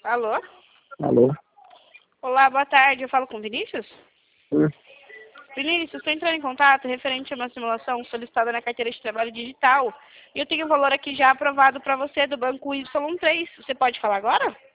Alô? Alô? Olá, boa tarde. Eu falo com o Vinícius? Sim. Vinícius, estou entrando em contato referente a uma simulação solicitada na carteira de trabalho digital. E eu tenho um valor aqui já aprovado para você do banco Y3. Você pode falar agora?